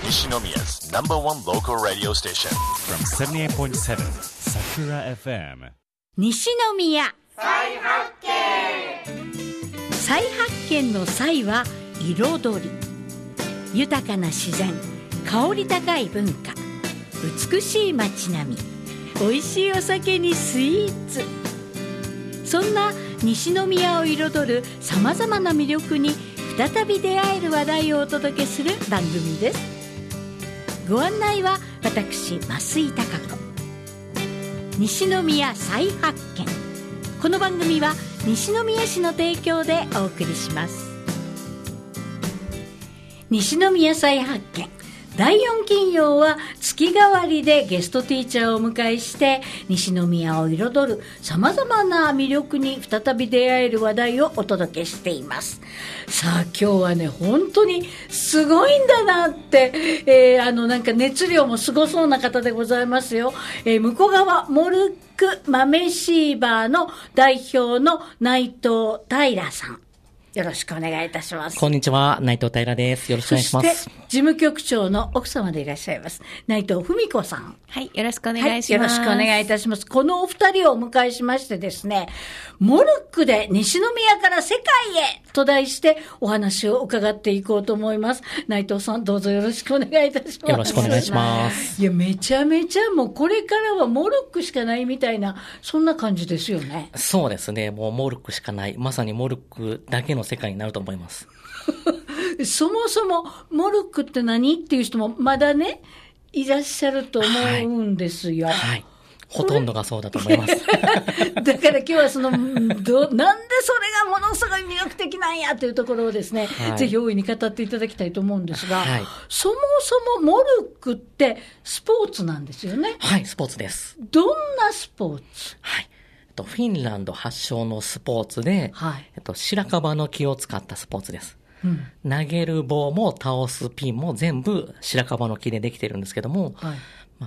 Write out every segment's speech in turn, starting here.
Nishinomiya's number one local radio station. From 78.7 Sakura FM. 西宮再発見。再発見の再は彩り。豊かな自然、香り高い文化、美しい街並み、美味しいお酒にスイーツ。そんな西宮を彩るさまざまな魅力に再び出会える話題をお届けする番組です。ご案内は私、増井貴子。西宮再発見。この番組は西宮市の提供でお送りします。西宮再発見。第4金曜は月替わりでゲストティーチャーをお迎えして西宮を彩るさまざまな魅力に再び出会える話題をお届けしています。さあ今日はね本当にすごいんだなって、なんか熱量もすごそうな方でございますよ。向こう側モルック豆シーバーの代表の内藤平さん、よろしくお願いいたします。 こんにちは、内藤平です。よろしくお願いします。 そして事務局長の奥様でいらっしゃいます内藤文子さん。 はい、よろしくお願いします。 よろしくお願いいたします。このお二人をお迎えしましてですね、モルックで西宮から世界へと題してお話を伺っていこうと思います。内藤さんどうぞよろしくお願いいたします。 よろしくお願いします。 いやめちゃめちゃもうこれからはモルックしかないみたいなそんな感じですよね。 そうですね、もうモルックしかない、まさにモルックだけの世界になると思います。 そもそもモルックって何っていう人もまだねいらっしゃると思うんですよ。 はい、はい、ほとんどがそうだと思います。 だから今日はなんでそれがものすごい魅力的なんやというところをですね、はい、ぜひ大いに語っていただきたいと思うんですが、はい、そもそもモルックってスポーツなんですよね。 はい、スポーツです。 どんなスポーツ？ はい、フィンランド発祥のスポーツで、はい、白樺の木を使ったスポーツです。投げる棒も倒すピンも全部白樺の木でできてるんですけども、はい、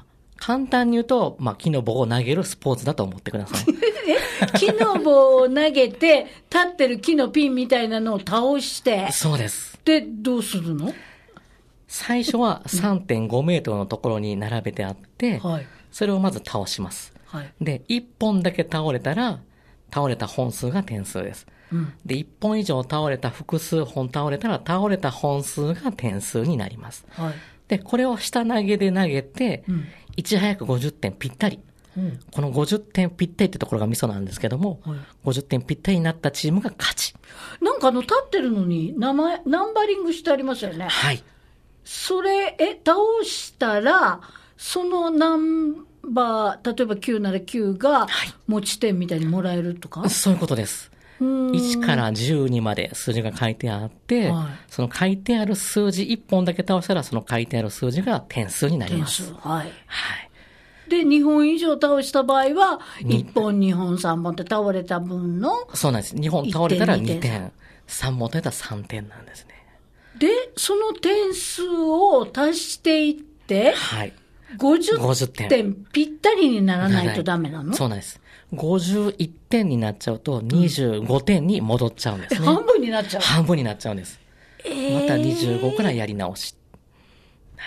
簡単に言うと、木の棒を投げるスポーツだと思ってください。 木の棒を投げて立ってる木のピンみたいなのを倒してそうです。 でどうするの？ 最初は 3.5 メートルのところに並べてあって、はい、それをまず倒します、はい、で1本だけ倒れたら倒れた本数が点数です、で1本以上倒れた複数本倒れたら倒れた本数が点数になります、はい、でこれを下投げで投げて、いち早く50点ぴったり、この50点ぴったりってところがミソなんですけども、はい、50点ぴったりになったチームが勝ち。 なんか立ってるのにナンバリングしてありますよね。 はい。 それ倒したらそのナンバー例えば9なら9が持ち点みたいにもらえるとか、はい、 そういうことです。1から12まで数字が書いてあって、はい、その書いてある数字1本だけ倒したらその書いてある数字が点数になります。 点数、はい、 はい。 で2本以上倒した場合は1本2本3本って倒れた分のそうなんです。2本倒れたら2点3本倒れたら3点なんですね。 でその点数を足していって、はい、50点ぴったりにならないとダメなの？ そうなんです。51点になっちゃうと25点に戻っちゃうんですね。 半分になっちゃう。 半分になっちゃうんです。また25からやり直し、はい、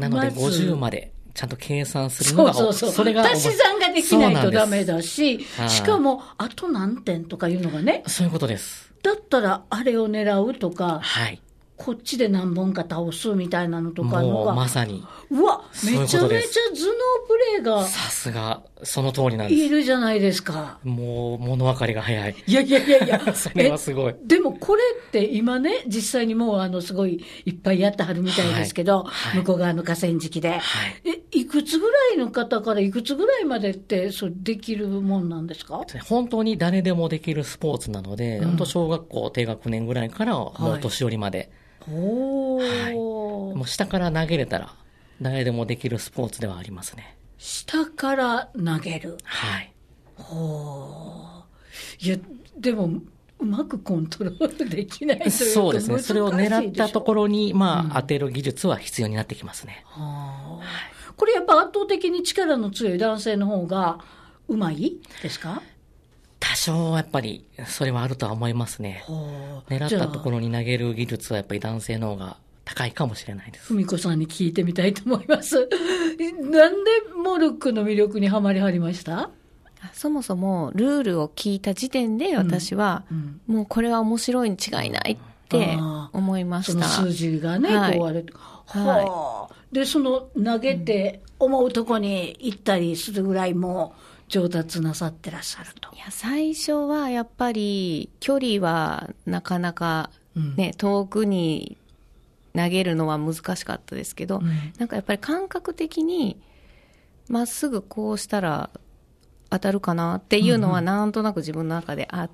なので50までちゃんと計算するのがそれが足し算ができないとダメだし、しかもあと何点とかいうのがね、 そういうことです。 だったらあれを狙うとか、 はい、 こっちで何本か倒すみたいなのとかのが、 もうまさにうわめちゃめちゃ頭脳プレーがさすがその通りなんです。 いるじゃないですか。 もう物分かりが早い。 いやそれはすごい。 でもこれって今ね実際にもうすごいいっぱいやってはるみたいですけど、はい、向こう側の河川敷で、はい、いくつぐらいの方からいくつぐらいまでってそれできるもんなんですか？ 本当に誰でもできるスポーツなので、本当小学校低学年ぐらいからもう年寄りまで、はい、もう下から投げれたら誰でもできるスポーツではありますね。 下から投げる。 はい。 いやでもうまくコントロールできないというかそうですね。それを狙ったところに当てる技術は必要になってきますね。 はい、これやっぱ圧倒的に力の強い男性の方がうまいですか？ 多少やっぱりそれはあるとは思いますね。狙ったところに投げる技術はやっぱり男性の方が高いかもしれないです。 文子さんに聞いてみたいと思います。なんでモルックの魅力にはまりはりました？ そもそもルールを聞いた時点で私は、もうこれは面白いに違いないって思いました。 その数字がね、 はい、 こうある。はい。で、その投げて思うとこに行ったりするぐらいも上達なさってらっしゃると。 いや、最初はやっぱり距離はなかなかね、遠くに投げるのは難しかったですけど、なんかやっぱり感覚的にまっすぐこうしたら当たるかなっていうのはなんとなく自分の中であって、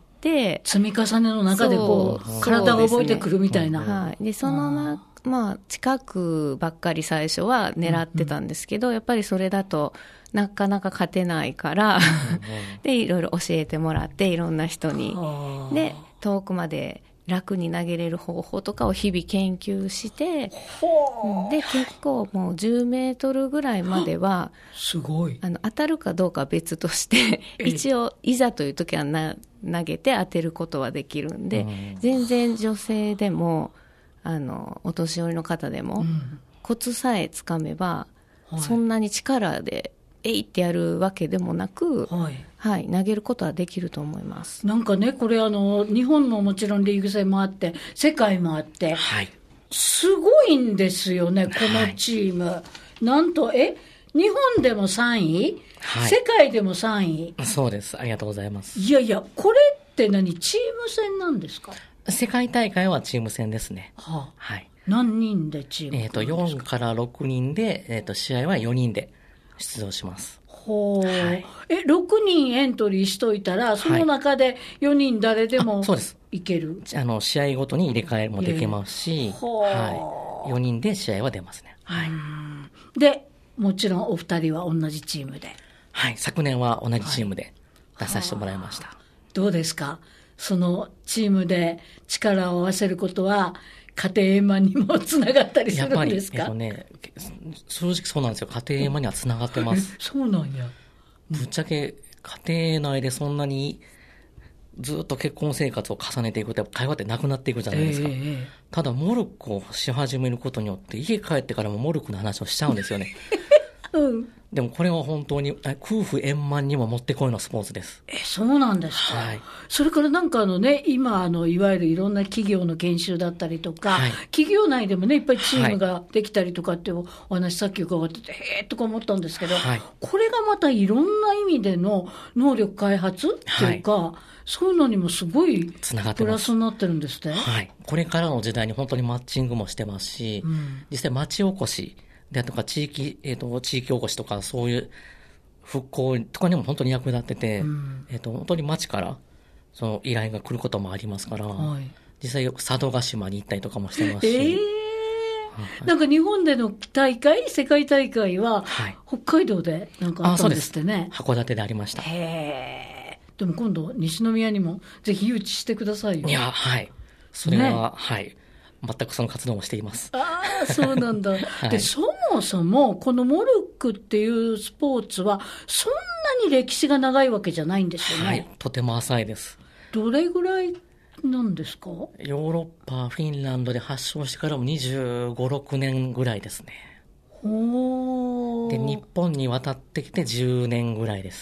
積み重ねの中でこう体が覚えてくるみたいな。 はい。で、そのまあ近くばっかり最初は狙ってたんですけど、やっぱりそれだとなかなか勝てないからで、いろいろ教えてもらって、いろんな人にで遠くまで楽に投げれる方法とかを日々研究して、で結構もう10メートルぐらいまではすごい当たるかどうかは別として一応いざという時は投げて当てることはできるんで、全然女性でもお年寄りの方でも、コツさえつかめば、そんなに力でえいってやるわけでもなく、はい、投げることはできると思います。 なんかね、これ日本のもちろんリーグ戦もあって世界もあって、 はい、 すごいんですよね、このチーム。なんと日本でも3位、世界でも3位。 そうです。ありがとうございます。 いやいや、これってチーム戦なんですか？ 世界大会はチーム戦ですね。 はい。 何人でチーム 4から6人で、試合は4人で出場します。 6人エントリーしといたら、その中で4人誰でもいける？ 試合ごとに入れ替えもできますし、4人で試合は出ますね。はい。 で、もちろんお二人は同じチームで。 はい、昨年は同じチームで出させてもらいました。 どうですか？そのチームで力を合わせることは家庭円満にもつながったりするんですか？ やっぱり、正直そうなんですよ。家庭円満にはつながってます。 そうなんや。 ぶっちゃけ家庭内でそんなにずっと結婚生活を重ねていくと会話ってなくなっていくじゃないですか。ただモルックをし始めることによって家帰ってからもモルックの話をしちゃうんですよね。でもこれは本当に夫婦円満にももってこいのスポーツです。 そうなんですか。はい、それから今いわゆるいろんな企業の研修だったりとか、企業内でもねいっぱいチームができたりとかってお話さっき伺っててとか思ったんですけど、これがまたいろんな意味での能力開発っていうか、そういうのにもすごいプラスになってるんですね。 はい。これからの時代に本当にマッチングもしてますし、実際町おこしでとか地域おこしとかそういう復興とかにも本当に役立ってて、本当に町からその依頼が来ることもありますから、実際よく佐渡島に行ったりとかもしてますし、 なんか日本での大会、世界大会は北海道でなんかあったんですってね。 函館でありました。 でも今度西宮にもぜひ誘致してくださいよ。 いや、はい。それは、全くその活動もしています。 そうなんだ。で、そもそも、このモルックっていうスポーツは、そんなに歴史が長いわけじゃないんですよね。はい、 とても浅いです。 どれぐらいなんですか？ ヨーロッパ、フィンランドで発祥してからも25、6年ぐらいですね。で、日本に渡ってきて10年ぐらいです。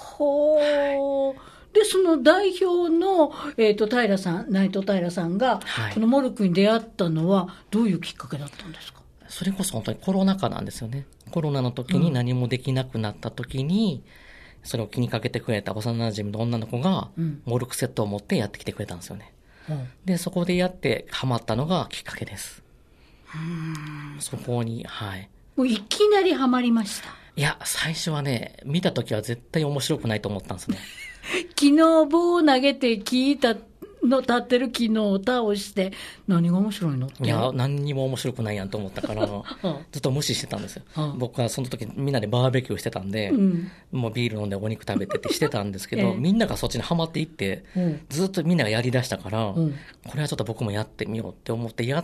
で、その代表の、内藤平さんが、このモルックに出会ったのは、どういうきっかけだったんですか？ それこそ本当にコロナ禍なんですよね。コロナの時に何もできなくなった時に、それを気にかけてくれた幼馴染の女の子が、モルックセットを持ってやってきてくれたんですよね。で、そこでやってハマったのがきっかけです。そこに、 もういきなりハマりました。 いや、最初はね、見た時は絶対面白くないと思ったんですね。 昨日棒を投げて立ってる木のを倒して何が面白いのって。 いや、何にも面白くないやんと思ったからずっと無視してたんですよ。僕はその時みんなでバーベキューしてたんで、もうビール飲んでお肉食べてってしてたんですけど、みんながそっちにハマっていって、ずっとみんながやりだしたから、これはちょっと僕もやってみようって思ってやって、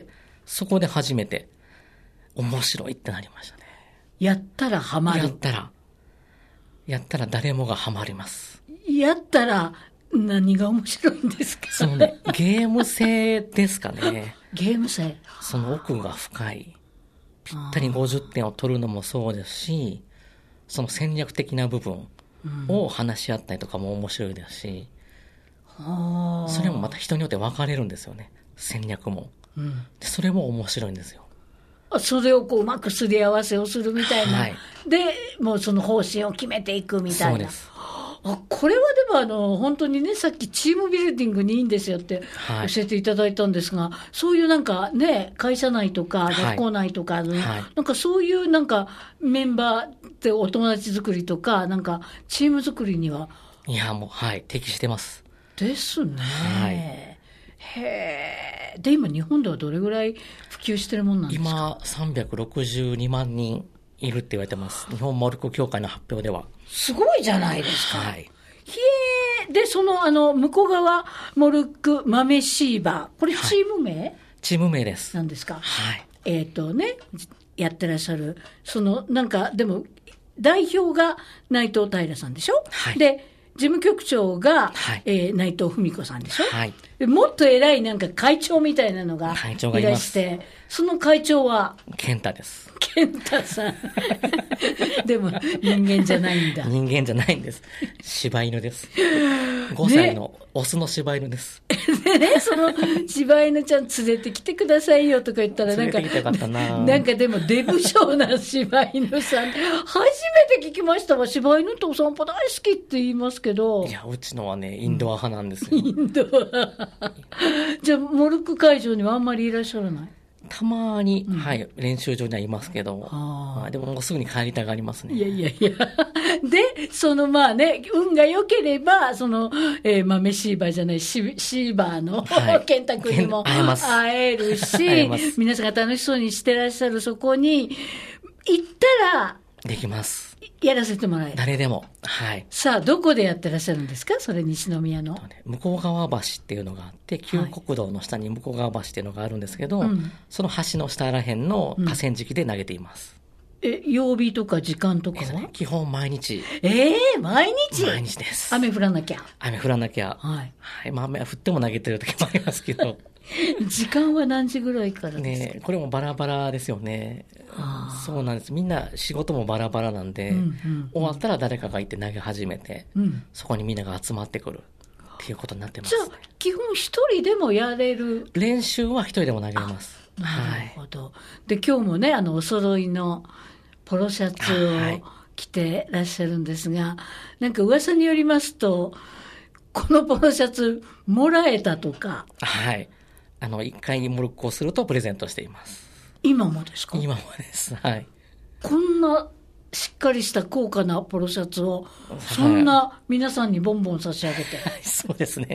そこで初めて面白いってなりましたね。 やったらハマる。 やったら誰もがハマります。 やったら何が面白いんですか？ そのね、ゲーム性ですかね。 ゲーム性。 その奥が深い。ぴったり50点を取るのもそうですし、その戦略的な部分を話し合ったりとかも面白いですし、それもまた人によって分かれるんですよね。戦略も。でそれも面白いんですよ。 それをこううまくすり合わせをするみたいな。はい、で、もうその方針を決めていくみたいな。そうです。これはでも本当にね、さっきチームビルディングにいいんですよって教えていただいたんですが、そういうなんかね、会社内とか学校内とか、なんかそういうなんかメンバーってお友達作りとか、なんかチーム作りには。 いや、もう、適してます。 ですね。へえ。で、今日本ではどれぐらい普及してるもんなんですか？ 今、362万人いるって言われてます。日本モルック協会の発表では。 すごいじゃないですか。で、その、向こう側、モルック豆シーバー。これチーム名？ チーム名です。 なんですか？やってらっしゃる。なんか、でも、代表が内藤平さんでしょ？で、事務局長が、内藤文子さんでしょ？もっと偉いなんか会長みたいなのがいらして、その会長は健太です。 健太さん。でも人間じゃないんだ。 人間じゃないんです。柴犬です。5歳のオスの柴犬です。 でね、その柴犬ちゃん連れてきてくださいよとか言ったら、なんか、なんかでもデブ症な柴犬さん。初めて聞きましたわ。柴犬とお散歩大好きって言いますけど。 いや、うちのはね、インドア派なんですよ。 インドア。じゃあ、モルック会場にはあんまりいらっしゃらない？ たまに、練習場にはいますけど、でももうすぐに帰りたがりますね。 いや。で、まあね、運が良ければ、豆シーバーじゃない、シーバーの、健太君にも会えるし、皆さんが楽しそうにしてらっしゃるそこに行ったら、 できます。 やらせてもらえる。 誰でも。 さあ、どこでやってらっしゃるんですか？それ西宮の。 向川橋っていうのがあって、旧国道の下に向川橋っていうのがあるんですけど、その橋の下らへんの河川敷で投げています。 曜日とか時間とかは？ 基本毎日。 毎日？ 毎日です。 雨降らなきゃ。 雨降らなきゃ。まあ雨降っても投げてる時もありますけど。 時間は何時ぐらいからですか？ ね、これもバラバラですよね。そうなんです。みんな仕事もバラバラなんで、終わったら誰かが行って投げ始めて、そこにみんなが集まってくるっていうことになってます、ね。 じゃあ、基本一人でもやれる？ 練習は一人でも投げれます。 なるほど。で、今日もね、お揃いのポロシャツを着てらっしゃるんですが、なんか噂によりますと、このポロシャツもらえたとか。 一回モルックをするとプレゼントしています。 今もですか？ 今もです。 こんなしっかりした高価なポロシャツを、そんな皆さんにボンボン差し上げて。 そうですね。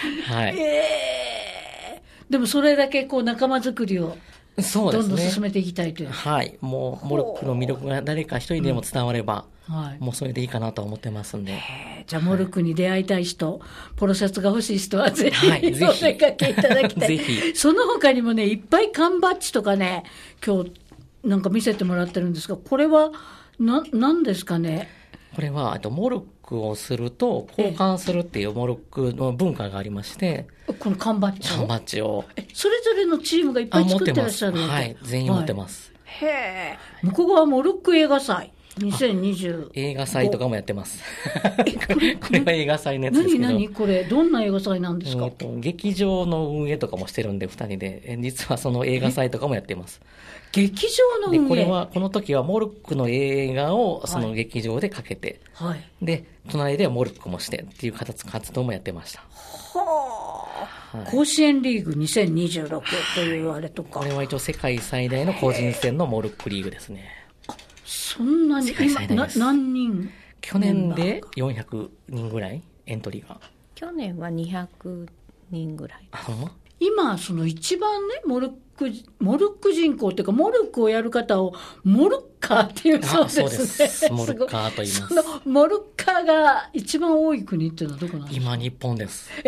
でもそれだけ仲間作りをどんどん進めていきたいという。 もうモルックの魅力が誰か一人でも伝われば、もうそれでいいかなと思ってますんで。 じゃあモルックに出会いたい人、ポロシャツが欲しい人はぜひお出かけいただきたい。その他にもね、いっぱい缶バッジとかね、今日なんか見せてもらってるんですが、これは何ですかね？ これはモルックをすると交換するっていうモルックの文化がありまして、 この缶バッジを？ 缶バッジを。 それぞれのチームがいっぱい作ってらっしゃるわけ？ 全員持ってます。 向こう側モルック映画祭。2020 映画祭とかもやってます。これは映画祭のやつですけど。 何これどんな映画祭なんですか？ 劇場の運営とかもしてるんで2人で、実はその映画祭とかもやっています。 劇場の運営？ この時はモルックの映画をその劇場でかけて、で隣ではモルックもしてっていう活動もやってました。 甲子園リーグ2026というあれとか。 これは一応世界最大の個人戦のモルックリーグですね。 そんなに何人？ 去年で400人ぐらいエントリーが。 去年は200人ぐらい。 今一番ね、モルック人口っていうか、モルックをやる方をモルッカーっていうそうですね。 そうです。モルッカーと言います。 そのモルッカーが一番多い国っていうのはどこなんですか？ 今日本です。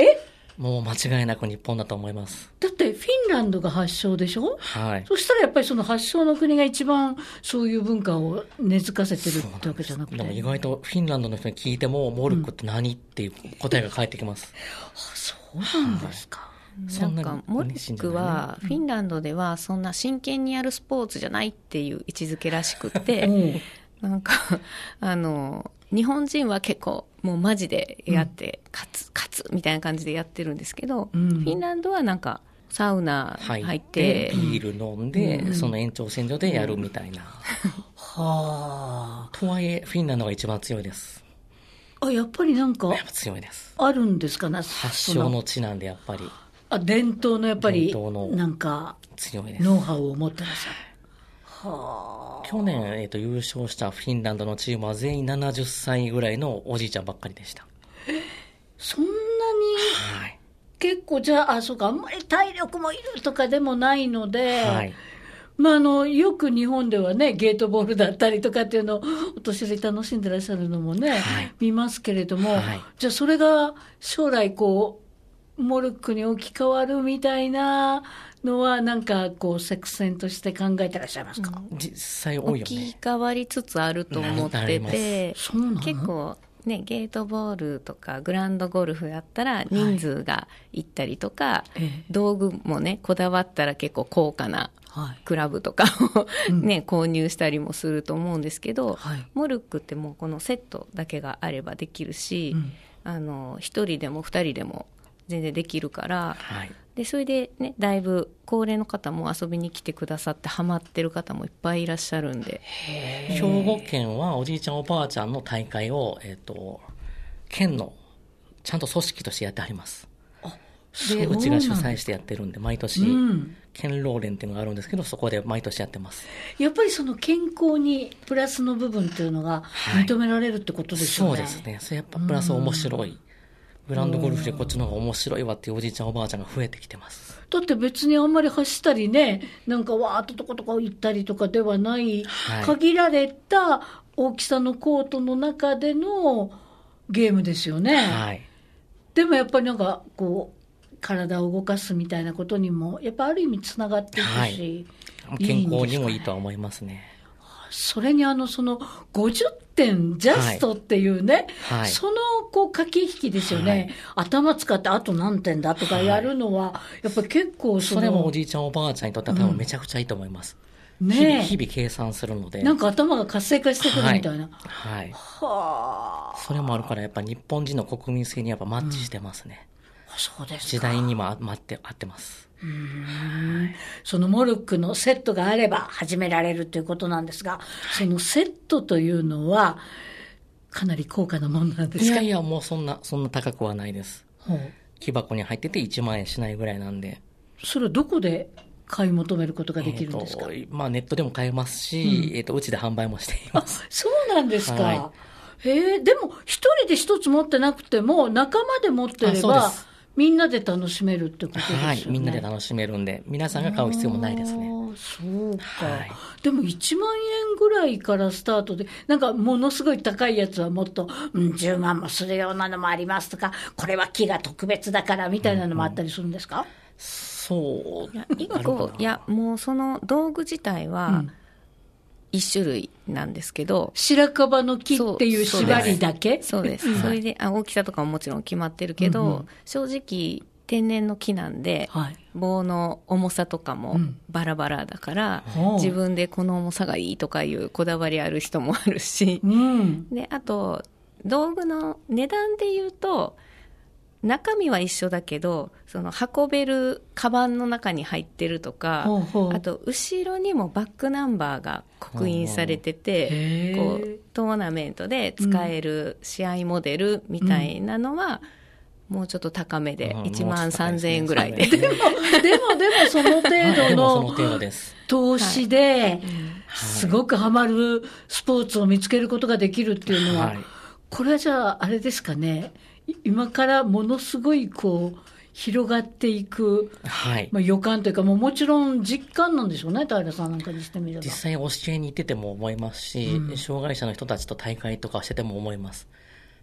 もう間違いなく日本だと思います。 だってフィンランドが発祥でしょ。 はい。 そしたらやっぱりその発祥の国が一番そういう文化を根付かせてるってわけじゃなくて。 でも意外とフィンランドの人に聞いてもモルックって何、っていう答えが返ってきます。 そうなんですか。 なんかモルックはフィンランドではそんな真剣にやるスポーツじゃないっていう位置づけらしくて、なんか日本人は結構もうマジでやって、勝つみたいな感じでやってるんですけど、フィンランドはなんかサウナ入って、 ビール飲んで、その延長線上でやるみたいな。 はあ。 とはいえフィンランドが一番強いです。 やっぱりなんかやっぱ強いです。 あるんですかね。 発祥の地なんでやっぱり。 伝統のやっぱりなんか強いです。 ノウハウを持ってらっしゃる。 去年、優勝したフィンランドのチームは全員70歳ぐらいのおじいちゃんばっかりでした。 そんなに、はい、結構じゃあ、そうか、あんまり体力もいるとかでもないので、はい、よく日本ではね、ゲートボールだったりとかっていうのをお年寄り楽しんでらっしゃるのもね、はい、見ますけれども、はい、じゃあそれが将来こう、モルックに置き換わるみたいなのはなんかこう作戦として考えてらっしゃいますか。 実際多いよね。 置き換わりつつあると思ってて、結構ね、ゲートボールとかグランドゴルフやったら人数が行ったりとか、道具もねこだわったら結構高価なクラブとかを、ね、購入したりもすると思うんですけど、モルックってもうこのセットだけがあればできるし、1人でも2人でも全然できるから、でそれでね、だいぶ高齢の方も遊びに来てくださってハマってる方もいっぱいいらっしゃるんで。 兵庫県はおじいちゃんおばあちゃんの大会を、県のちゃんと組織としてやってあります。でうちが主催してやってるんで毎年、県労連っていうのがあるんですけど、そこで毎年やってます。 やっぱりその健康にプラスの部分っていうのが認められるってことでしょうね。 そうですね。それやっぱプラス面白い。グランドゴルフでこっちの方が面白いわっていうおじいちゃんおばあちゃんが増えてきてます。 だって別にあんまり走ったりね、なんかわーっととことか行ったりとかではない、限られた大きさのコートの中でのゲームですよね。はい。でもやっぱりなんかこう体を動かすみたいなことにもやっぱある意味つながっていくし、 健康にもいいとは思いますね。 それにその50点ジャストっていうね、そのこう駆け引きですよね、頭使ってあと何点だとかやるのは、やっぱり結構それもおじいちゃんおばあちゃんにとっては多分めちゃくちゃいいと思います。 ね、 日々計算するので。 なんか頭が活性化してくるみたいな。 はあ。それもあるからやっぱ日本人の国民性にやっぱマッチしてますね。 そうですか。 時代にも合ってます。 そのモルックのセットがあれば始められるということなんですが、そのセットというのはかなり高価なものなんですか。 いやもうそんな高くはないです。木箱に入ってて1万円しないぐらいなんで。それはどこで買い求めることができるんですか。 ネットでも買えますし、うちで販売もしています。 そうなんですか。でも一人で一つ持ってなくても仲間で持ってればみんなで楽しめるってことですよね。はい、 みんなで楽しめるんで、皆さんが買う必要もないですね。 そうか。でも1万円ぐらいからスタートで、なんかものすごい高いやつはもっと、10万もするようなのもありますとか、これは木が特別だからみたいなのもあったりするんですか。 そう。 いや、もうその道具自体は、一種類なんですけど、 白樺の木っていう縛りだけ。 そうです。それで大きさとかももちろん決まってるけど、正直天然の木なんで、棒の重さとかもバラバラだから、自分でこの重さがいいとかいうこだわりある人もあるし、であと道具の値段で言うと中身は一緒だけど、その運べるカバンの中に入ってるとか、あと後ろにもバックナンバーが刻印されてて、こうトーナメントで使える試合モデルみたいなのは、もうちょっと高めで1万3000円ぐらいで、 でもその程度の投資ですごくハマるスポーツを見つけることができるっていうのは、これはじゃああれですかね、今からものすごいこう広がっていく、予感というか、もちろん実感なんでしょうね、平さんなんかにしてみれば。 実際教えに行ってても思いますし、障害者の人たちと大会とかしてても思います。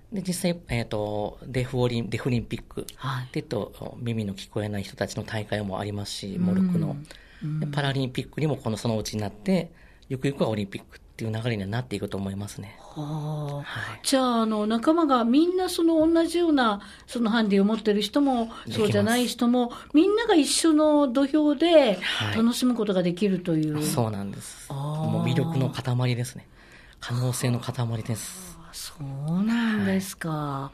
で、実際、デフリンピックって耳の聞こえない人たちの大会もありますし、モルックの。でパラリンピックにもそのうちになって、ゆくゆくはオリンピックっていう流れにはなっていくと思いますね。 はい、じゃあ、仲間がみんな同じようなハンディを持ってる人もそうじゃない人もみんなが一緒の土俵で楽しむことができるという、はい、 そうなんです。もう魅力の塊ですね。可能性の塊です。 そうなんですか、はい、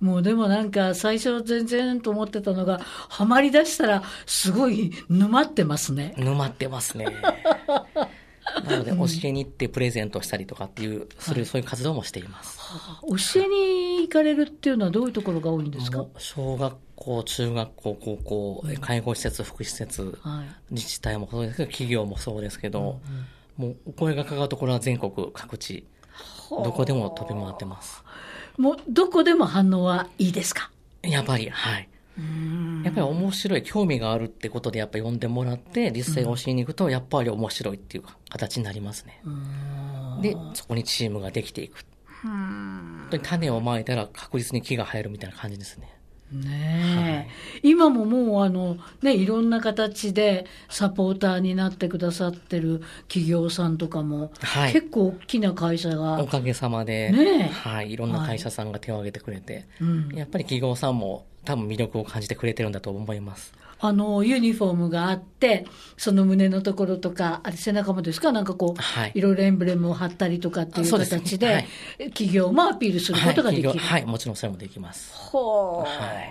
もうでもなんか最初全然と思ってたのがハマりだしたらすごい沼ってますね。 沼ってますね。なので教えに行ってプレゼントしたりとかっていう、そういう活動もしています。 教えに行かれるっていうのはどういうところが多いんですか？ 小学校、中学校、高校、介護施設、福祉施設、自治体もそうですけど、企業もそうですけど、もうお声がかかるところは全国各地、どこでも飛び回ってます。 もうどこでも反応はいいですか？ やっぱり、はい。やっぱり面白い、興味があるってことでやっぱり呼んでもらって、実際教えに行くとやっぱり面白いっていう形になりますね。で、そこにチームができていく。本当に種をまいたら確実に木が生えるみたいな感じですね。 ねえ、はい、今ももういろんな形でサポーターになってくださってる企業さんとかも、はい、結構大きな会社がおかげさまで、 ね、 はい、いろんな会社さんが手を挙げてくれて、はい、やっぱり企業さんも多分魅力を感じてくれてるんだと思います。 ユニフォームがあって、その胸のところとか、あれ背中もですか、なんかはい、いろいろエンブレムを貼ったりとかっていう形で、はい、企業もアピールすることができる。 はい、はい、もちろんそれもできます。 はい、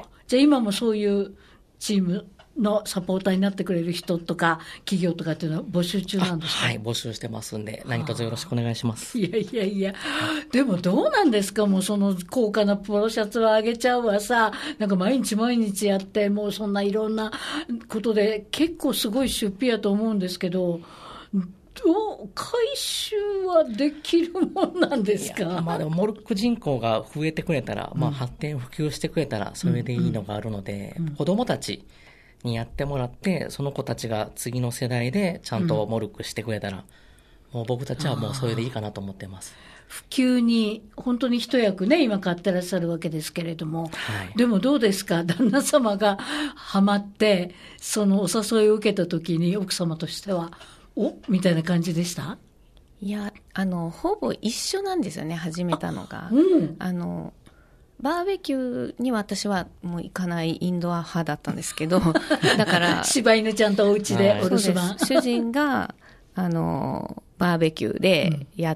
じゃあ今もそういうチームのサポーターになってくれる人とか企業とかっていうのは募集中なんですか？ はい、募集してますんで、何卒よろしくお願いします。 いや、でもどうなんですか？もう高価なポロシャツはあげちゃうわさ、なんか毎日やって、もうそんないろんなことで結構すごい出費やと思うんですけど、回収はできるもんなんですか？ でもモルック人口が増えてくれたら、発展普及してくれたらそれでいいのがあるので、子供たちにやってもらって、その子たちが次の世代でちゃんとモルックしてくれたら、もう僕たちはもうそれでいいかなと思ってます。 普及に本当に一役ね、今買ってらっしゃるわけですけれども、はい、でもどうですか？旦那様がハマってそのお誘いを受けた時に奥様としてはみたいな感じでした？ いや、ほぼ一緒なんですよね、始めたのが。バーベキューに私はもう行かないインドア派だったんですけど、だから柴犬ちゃんとお家でお留守番。 主人がバーベキューでやって、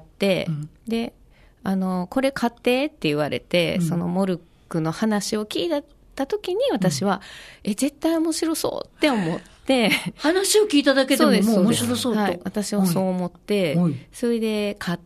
でこれ買ってって言われて、そのモルックの話を聞いた時に私は、絶対面白そうって思って、 話を聞いただけでももう面白そうと、 はい、私はそう思って、それで買って、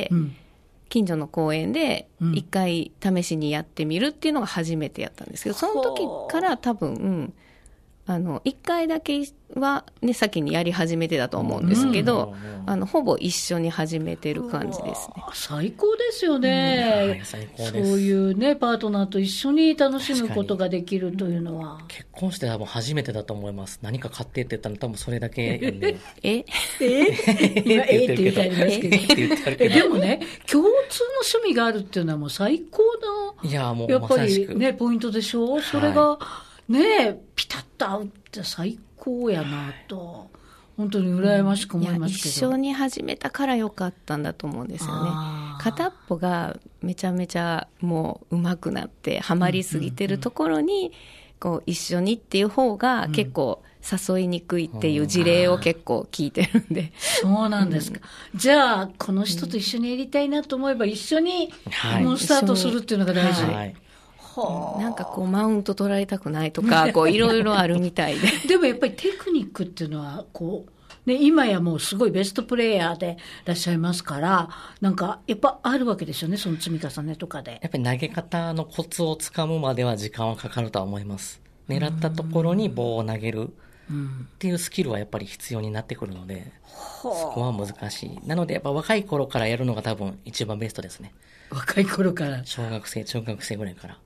近所の公園で一回試しにやってみるっていうのが初めてやったんですけど、その時から多分、一回だけはね、先にやり始めてたと思うんですけど、ほぼ一緒に始めてる感じですね。 最高ですよね、 はい、最高です。 そういうね、パートナーと一緒に楽しむことができるというのは。 結婚して多分初めてだと思います。何か買ってって言ったの多分それだけやんで。 今って言ってありますけど。でもね、共通の趣味があるっていうのはもう最高の、 いや、もうやっぱりね、ポイントでしょ。それが、ね、ピタッと合うって最高やなと、本当に羨ましく思いますけど、 一緒に始めたから良かったんだと思うんですよね。片っぽがめちゃめちゃもう上手くなってハマりすぎてるところに、こう一緒にっていう方が結構誘いにくいっていう事例を結構聞いてるんで、 そうなんですか、じゃあこの人と一緒にやりたいなと思えば一緒にもうスタートするっていうのが大事、 なんかこうマウント取られたくないとか、こういろいろあるみたいで。 でもやっぱりテクニックっていうのはこう、ね、今やもうすごいベストプレイヤーでいらっしゃいますから、なんかやっぱあるわけですよね、その積み重ねとかで。 やっぱり投げ方のコツをつかむまでは時間はかかるとは思います。狙ったところに棒を投げるっていうスキルはやっぱり必要になってくるので、そこは難しい。なのでやっぱ若い頃からやるのが多分一番ベストですね。 若い頃から。 小学生、中学生ぐらいから。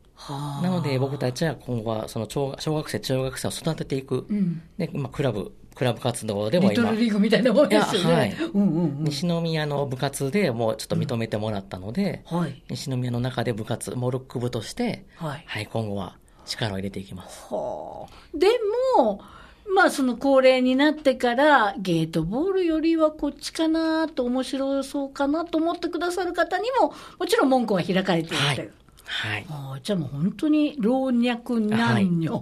なので僕たちは今後はその小学生、中学生を育てていく。で、クラブクラブ活動でも今。 リトルリーグみたいなもんですよね。 はい。西宮の部活でもうちょっと認めてもらったので、はい、西宮の中で部活、モルック部として、はい、はい、今後は力を入れていきます。 はあ、でも、まあその高齢になってからゲートボールよりはこっちかなと面白そうかなと思ってくださる方にももちろん門戸は開かれているという。はい。じゃあもう本当に老若男女、はい、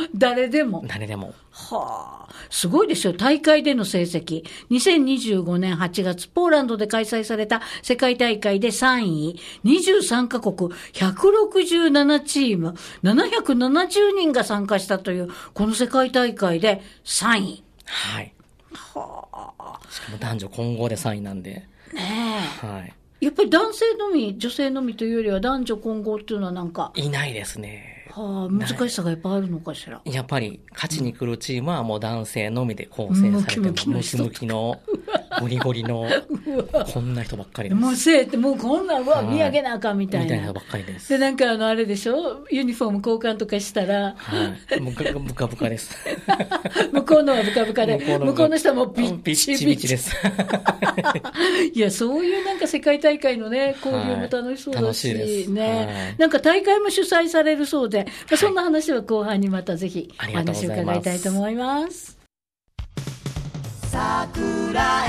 誰でも。 誰でも。 はあ、すごいですよ。大会での成績。2025年8月、ポーランドで開催された世界大会で3位、23カ国、167チーム、770人が参加したという、この世界大会で3位。 はい。はあ。しかも男女混合で3位なんで。 ねえ。はい。 やっぱり男性のみ、女性のみというよりは男女混合っていうのはなんか。 いないですね。 はあ、難しさがいっぱいあるのかしら。 やっぱり勝ちに来るチームはもう男性のみで構成されてます。ムキムキの、ゴリゴリの、こんな人ばっかりです。 もうせいって、もうこんなんは見上げなあかんみたいな。 みたいな人ばっかりです。 で、なんかあれでしょ、ユニフォーム交換とかしたら。 はい。ブカブカです。 向こうのはブカブカで、向こうの人はもうビッチビチです。 いや、そういうなんか世界大会のね、交流も楽しそうだし、ね。なんか大会も主催されるそうで、そんな話は後半にまたぜひお話を伺いたいと思います。桜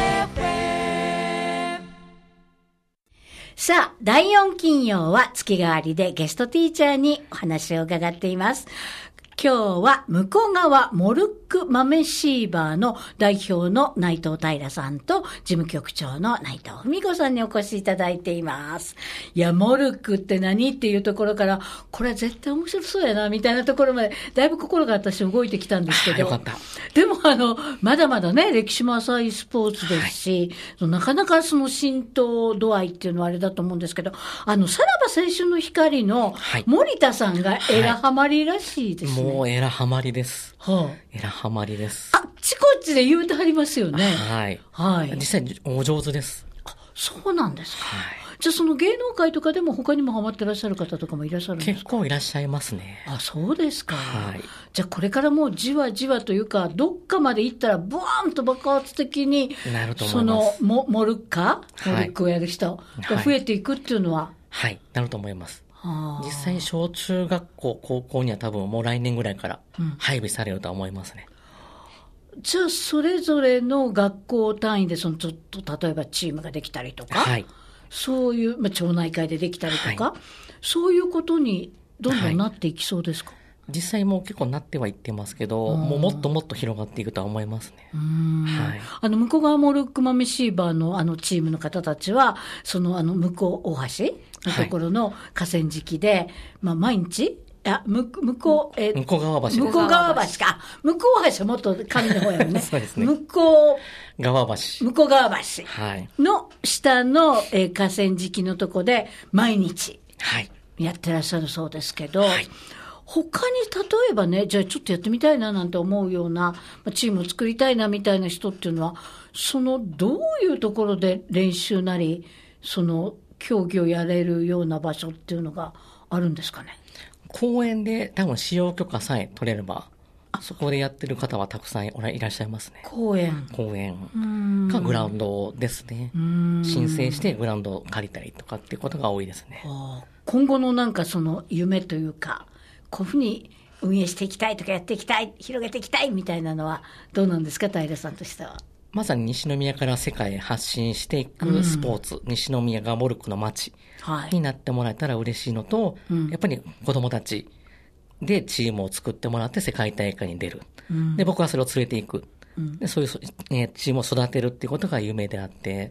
FM。さあ、第4金曜は月替わりでゲストティーチャーにお話を伺っています。今日は向こう側モルック豆シーバーの代表の内藤平さんと事務局長の内藤文子さんにお越しいただいています。いや、モルックって何っていうところから、これは絶対面白そうやなみたいなところまでだいぶ心が私動いてきたんですけど、 よかった。 でもまだまだね、歴史も浅いスポーツですし、はい、なかなかその浸透度合いっていうのはあれだと思うんですけど、さらば青春の光の森田さんがエラハマりらしいですね。 もうエラハマりです。はあ、エラハマりです。 あっちこっちで言うてはりますよね。 はい。はい。実際お上手です。 あ、そうなんですか。はい。じゃあその芸能界とかでも他にもハマってらっしゃる方とかもいらっしゃるんですか？ 結構いらっしゃいますね。 あ、そうですか。 はい。 じゃあこれからもうじわじわというか、どっかまで行ったらブワーンと爆発的に、 なると思います。 そのモルックをやる人が増えていくっていうのは、 はい、なると思います。実際小中学校、高校には多分もう来年ぐらいから配備されるとは思いますね。 じゃあそれぞれの学校単位でちょっと例えばチームができたりとか、はい、そういう、町内会でできたりとか、はい、そういうことにどんどんなっていきそうですか？はい、 実際もう結構なってはいってますけど、もっともっと広がっていくとは思いますね。 はい。向こう側モルック豆シーバーのチームの方たちは、向こう大橋のところの河川敷で、はい、毎日、向こう側橋。 向こう側橋か。向こう橋はもっと上の方やね。 そうですね。 向こう側橋。 向こう側橋。はい。の下の、河川敷のとこで毎日。はい。やってらっしゃるそうですけど、はい。他に例えばね、じゃあちょっとやってみたいななんて思うようなチームを作りたいなみたいな人っていうのは、どういうところで練習なり、競技をやれるような場所っていうのがあるんですかね？ 公園で多分使用許可さえ取れれば、そこでやってる方はたくさんいらっしゃいますね。 公園かグラウンドですね。申請してグラウンドを借りたりとかっていうことが多いですね。 今後のなんか夢というか、こういうふうに運営していきたいとかやっていきたい、広げていきたいみたいなのはどうなんですか、平さんとしては。 まさに西宮から世界へ発信していくスポーツ、西宮がモルックの街になってもらえたら嬉しいのと、やっぱり子供たちでチームを作ってもらって世界大会に出る。で、僕はそれを連れていく。で、そういう、チームを育てるっていうことが夢であって、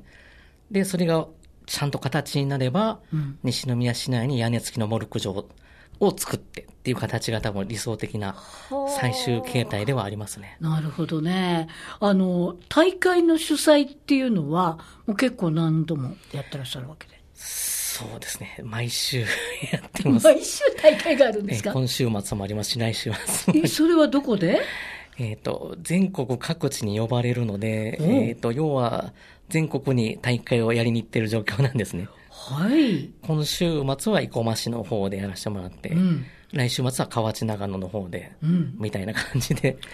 で、それがちゃんと形になれば、西宮市内に屋根付きのモルック場を作ってっていう形が多分理想的な最終形態ではありますね。 なるほどね。大会の主催っていうのはもう結構何度もやってらっしゃるわけで。 そうですね。毎週やってます。 毎週大会があるんですか？ 今週末もありますし、来週末も。 それはどこで？ 全国各地に呼ばれるので、要は全国に大会をやりに行ってる状況なんですね。 はい。 今週末は生駒市の方でやらせてもらって、来週末は河内長野の方で、みたいな感じで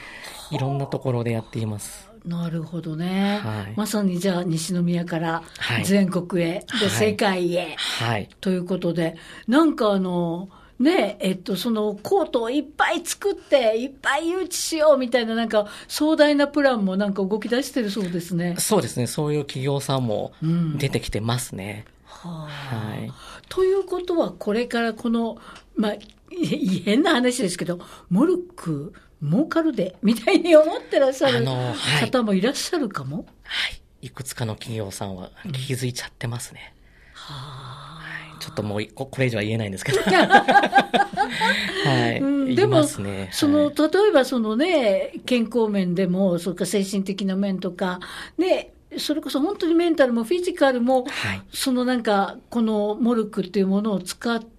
いろんなところでやっています。 なるほどね、 はい、 まさにじゃあ西宮から全国へ、はい、で世界へ、 はい、 ということで、なんかね、そのコートをいっぱい作っていっぱい誘致しようみたいな、なんか壮大なプランもなんか動き出してるそうですね。 そうですね、そういう企業さんも出てきてますね、 はい、ということはこれからこの、変な話ですけど、モルック儲かるでみたいに思ってらっしゃる方もいらっしゃるかも。 はい、いくつかの企業さんは気づいちゃってますね。ちょっともうこれ以上は言えないんですけどはい、 でも、 ますね、 例えばそのね、健康面でも、それから精神的な面とか、ね、それこそ本当にメンタルもフィジカルも、はい、なんか、このモルックっていうものを使って、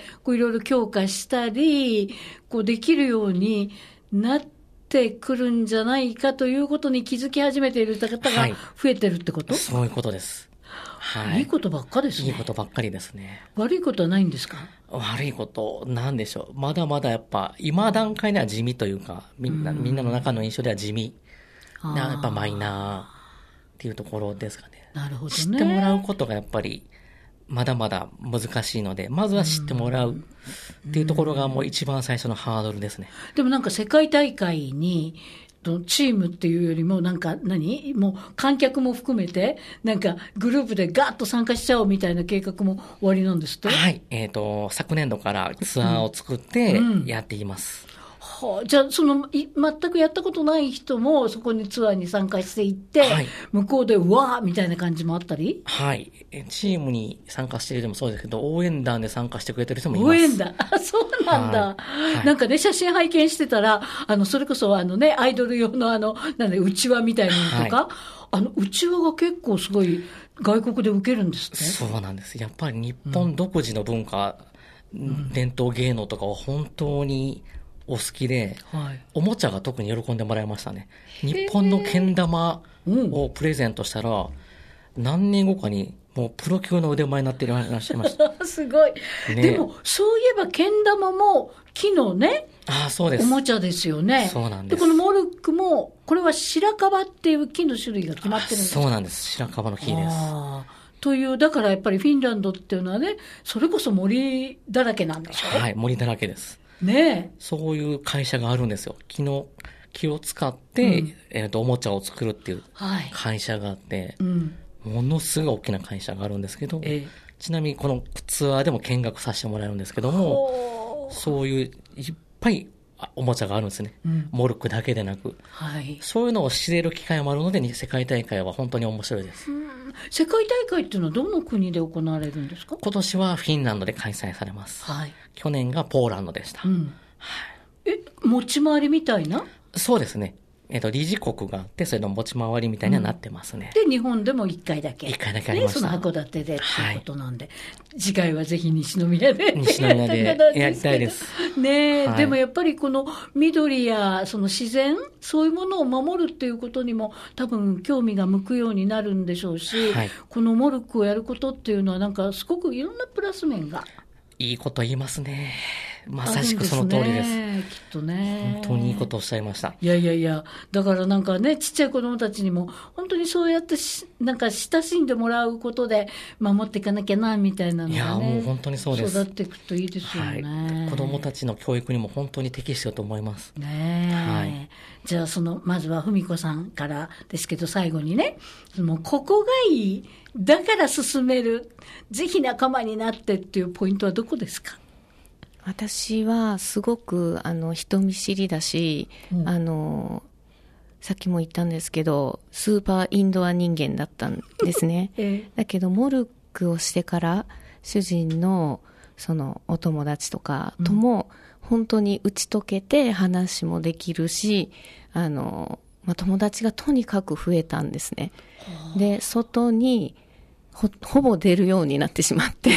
いろいろ強化したり、できるようになってくるんじゃないかということに気づき始めている方が増えてるってこと、はい、 そういうことです。はい、 いいことばっかですね。 いいことばっかりですね。 悪いことはないんですか？ 悪いことなんでしょう。まだまだやっぱ今段階では地味というか、みんなの中の印象では地味な、やっぱマイナーっていうところですかね。 なるほどね。 知ってもらうことがやっぱりまだまだ難しいので、まずは知ってもらうっていうところがもう一番最初のハードルですね。 でもなんか世界大会にチームっていうよりも、なんかもう観客も含めて、なんかグループでガーッと参加しちゃおうみたいな計画も終わりなんですって？ はい。昨年度からツアーを作ってやっています。 じゃあ、全くやったことない人もそこにツアーに参加していって、はい、向こうでうわーみたいな感じもあったり？ はい。チームに参加している人もそうですけど、応援団で参加してくれてる人もいます。 応援団。そうなんだ。はい、なんかね、写真拝見してたら、それこそアイドル用のうちわみたいなのとか、はい、うちわが結構すごい外国で受けるんですって？ そうなんです。やっぱり日本独自の文化、伝統芸能とかは本当にお好きで、はい、おもちゃが特に喜んでもらいましたね。日本のけん玉をプレゼントしたら、何年後かにもうプロ級の腕前になっていらっしゃいました。 すごい、ね。でも、そういえばけん玉も木のね、 そうです。 おもちゃですよね。 そうなんです。 で、このモルックも、これは白樺っていう木の種類が決まってるんですか？ そうなんです。白樺の木です。 という、だからやっぱりフィンランドっていうのはね、それこそ森だらけなんでしょう？ はい、森だらけです。 ねえ。 そういう会社があるんですよ。木を使って、おもちゃを作るっていう会社があって、ものすごい大きな会社があるんですけど、ちなみにこのツアーでも見学させてもらえるんですけども、そういういっぱいおもちゃがあるんですね。モルックだけでなく、はい。そういうのを知れる機会もあるので、世界大会は本当に面白いです。 世界大会っていうのはどの国で行われるんですか？ 今年はフィンランドで開催されます。はい。去年がポーランドでした。はい。 持ち回りみたいな？ そうですね。理事国があって、それの持ち回りみたいにはなってますね。 で、日本でも1回だけ。 1回だけありました。 その函館でっていうことなんで、次回はぜひ西宮で。 西宮でやりたいです。 ねえ、でもやっぱりこの緑やその自然、そういうものを守るっていうことにも多分興味が向くようになるんでしょうし、このモルックをやることっていうのはなんかすごくいろんなプラス面が。 いいこと言いますね。まさしくその通りです。 きっとね。 本当にいいことをおっしゃいました。 いや、だからなんかね、ちっちゃい子供たちにも、本当にそうやってなんか親しんでもらうことで、守っていかなきゃな、みたいなのがね。いや、 もう本当にそうです。 育っていくといいですよね。 はい、子供たちの教育にも本当に適していると思います。 ねえ。はい。じゃあ、まずは文子さんからですけど、最後にね、ここがいい、だから進める、ぜひ仲間になってっていうポイントはどこですか？ 私はすごく人見知りだし、さっきも言ったんですけどスーパーインドア人間だったんですね、だけどモルックをしてから主人のそのお友達とかとも本当に打ち解けて話もできるし、友達がとにかく増えたんですね。で外にほぼ出るようになってしまって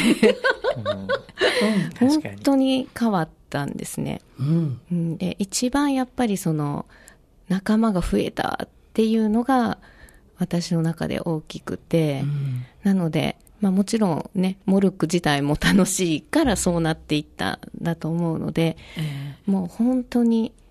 本当に変わったんですね、で一番やっぱりその仲間が増えたっていうのが私の中で大きくて、なので、もちろんねモルック自体も楽しいからそうなっていったんだと思うので、もう本当に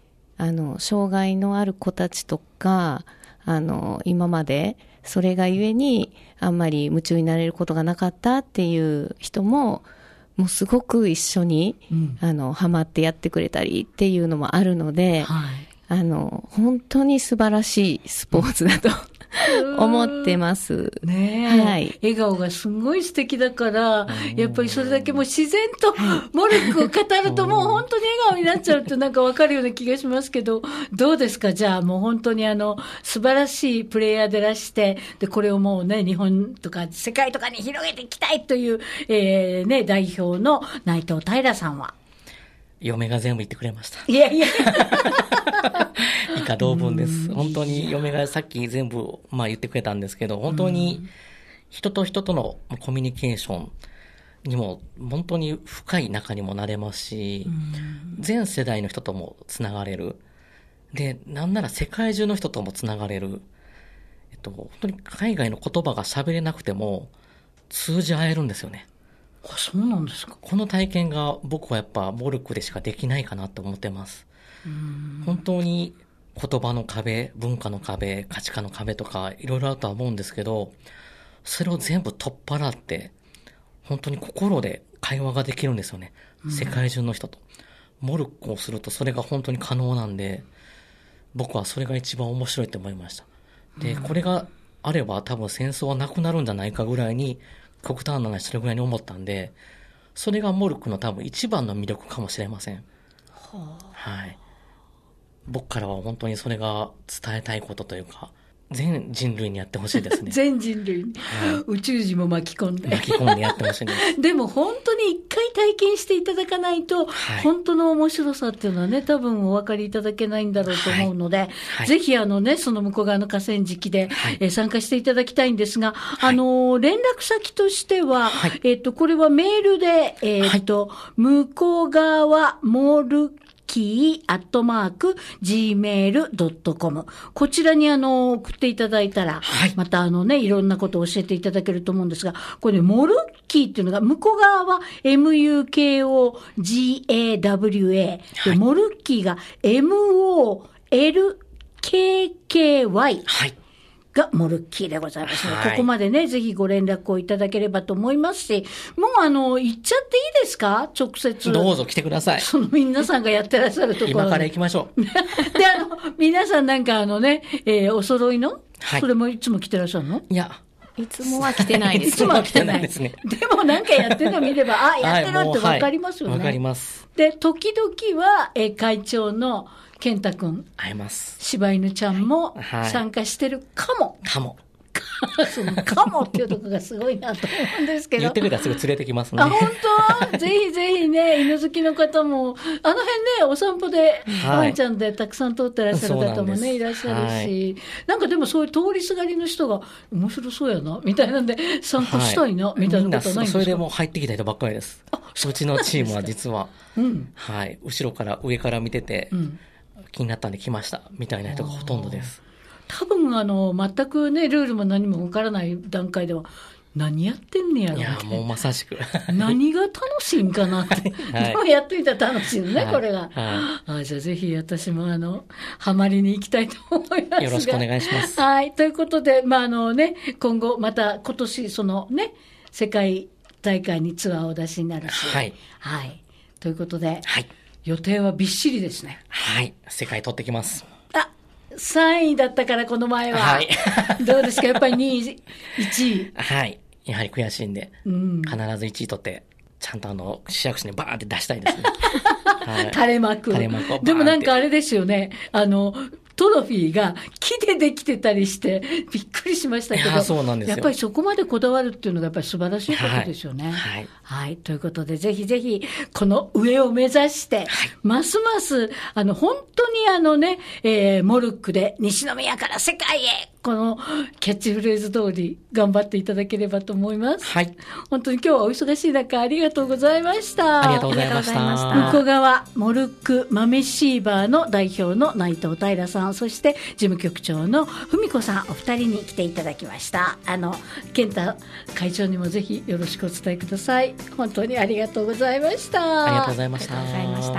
障害のある子たちとか、今までそれがゆえにあんまり夢中になれることがなかったっていう人も、もうすごく一緒に、ハマってやってくれたりっていうのもあるので、本当に素晴らしいスポーツだと思ってますね。はい、笑顔がすごい素敵だから、やっぱりそれだけもう自然とモルックを語るともう本当に笑顔になっちゃうってなんかわかるような気がしますけど、どうですか？じゃあもう本当に素晴らしいプレイヤーでらして、でこれをもうね、日本とか世界とかに広げていきたいという、ね、代表の内藤平さんは、 嫁が全部言ってくれました。 いやいや以下同文です。本当に嫁がさっき全部言ってくれたんですけど、本当に人と人とのコミュニケーションにも本当に深い仲にもなれますし、全世代の人ともつながれる。で、なんなら世界中の人ともつながれる。本当に海外の言葉が喋れなくても通じ合えるんですよね。 あ、そうなんですか。 この体験が僕はやっぱモルックでしかできないかなと思ってます。本当に言葉の壁、文化の壁、価値観の壁とかいろいろあるとは思うんですけど、それを全部取っ払って本当に心で会話ができるんですよね。世界中の人と。モルックをするとそれが本当に可能なんで、僕はそれが一番面白いと思いました。で、これがあれば多分戦争はなくなるんじゃないかぐらいに、極端な話それぐらいに思ったんで、それがモルックの多分一番の魅力かもしれません。はい。僕からは本当にそれが伝えたいことというか、全人類にやってほしいですね。 全人類、宇宙人も巻き込んでやってほしいです。 でも本当に一回体験していただかないと、本当の面白さっていうのはね、多分お分かりいただけないんだろうと思うので、ぜひその向こう側の河川敷で、参加していただきたいんですが、連絡先としては、これはメールで、向こう側モル@gmail.com こちらに送っていただいたら、またいろんなことを教えていただけると思うんですが、これね、モルッキーっていうのが、向こう側は MUKOGAWA、モルッキーが MOLKKY、がモルッキーでございますので、ここまでね、ぜひご連絡をいただければと思いますし、もう行っちゃっていいですか？直接。 どうぞ来てください。 皆さんがやってらっしゃるところ。 今から行きましょう。 で、皆さんなんかお揃いの、それもいつも着てらっしゃるの？ いや。 いつもは着てないです。 いつもは着てないですね。でもなんかやってるの見れば、やってるってわかりますよね。 わかります。 で、時々は、会長の健太くん。 会えます。 柴犬ちゃんも参加してるかも。そのかもっていうところがすごいなと思うんですけど。 言ってくれたらすぐ連れてきますね。 本当ぜひぜひね、犬好きの方も、辺ね、お散歩で、ワンちゃんでたくさん通ってらっしゃる方もね、いらっしゃるし、なんかでもそういう通りすがりの人が、面白そうやな、みたいなんで、参加したいな、みたいなことはないんですか？ それでもう入ってきた人ばっかりです。うちのチームは実は、後ろから上から見てて、気になったんで来ました、みたいな人がほとんどです。 多分全くね、ルールも何もわからない段階では、何やってんねやろ。 いや、もうまさしく。 何が楽しいんかなって。でもやってみたら楽しいよね、これが。じゃあぜひ私もハマりに行きたいと思いますが。 よろしくお願いします。 はい。ということで、今後また今年世界大会にツアーを出しになるし。ということで、予定はびっしりですね。 世界取ってきます。 3位だったからこの前は。どうですか？やっぱり2位、1位。 やはり悔しいんで、必ず1位取って、ちゃんと市役所にバーンって出したいですね。 垂れ幕。でもなんかあれですよね。トロフィーが木でできてたりしてびっくりしましたけど、 そうなんですよ。 やっぱりそこまでこだわるっていうのがやっぱり素晴らしいことですよね。ということでぜひぜひこの上を目指して、ますます本当にモルックで西宮から世界へこのキャッチフレーズ通り頑張っていただければと思います。本当に今日はお忙しい中ありがとうございました。 ありがとうございました。 向こう側モルック豆シーバーの代表の内藤平さん、そして事務局長の文子さん、お二人に来ていただきました。健太会長にもぜひよろしくお伝えください。本当にありがとうございました。 ありがとうございました。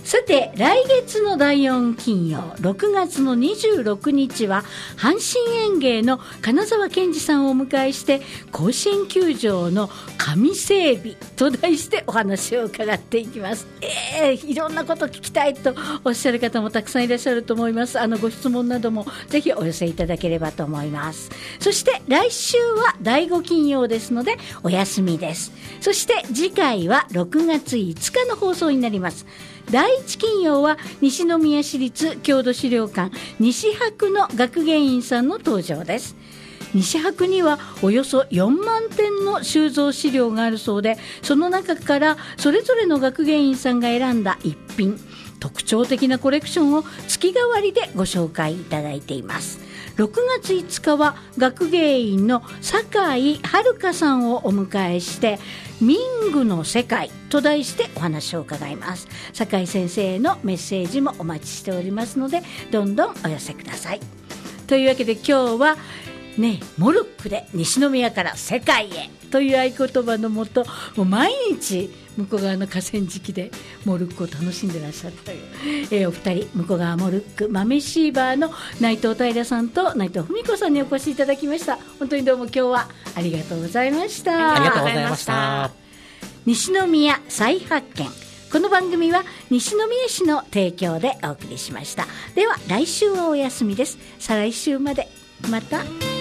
さて来月の第4金曜6月の26日は阪神園芸の金沢健二さんをお迎えして甲子園球場の神整備と題してお話を伺っていきます。いろんなこと聞きたいとおっしゃる方もたくさんいらっしゃると思います。ご質問などもぜひお寄せいただければと思います。そして来週は第5金曜ですのでお休みです。そして次回は6月5日の放送になります。第1金曜は西宮市立郷土資料館西博の学芸員さんの登場です。西博にはおよそ4万点の収蔵資料があるそうで、その中からそれぞれの学芸員さんが選んだ一品、特徴的なコレクションを月替わりでご紹介いただいています。6月5日は学芸員の酒井遥さんをお迎えして民具の世界と題してお話を伺います。酒井先生へのメッセージもお待ちしておりますのでどんどんお寄せください。というわけで今日はね、モルックで西宮から世界へという合言葉のもと、もう毎日向こう側の河川敷でモルックを楽しんでらっしゃるという、お二人、向こう側モルック豆シーバーの内藤平さんと内藤文子さんにお越しいただきました。本当にどうも今日はありがとうございました。 ありがとうございました。 西宮再発見、この番組は西宮市の提供でお送りしました。では来週はお休みです。再来週までまた。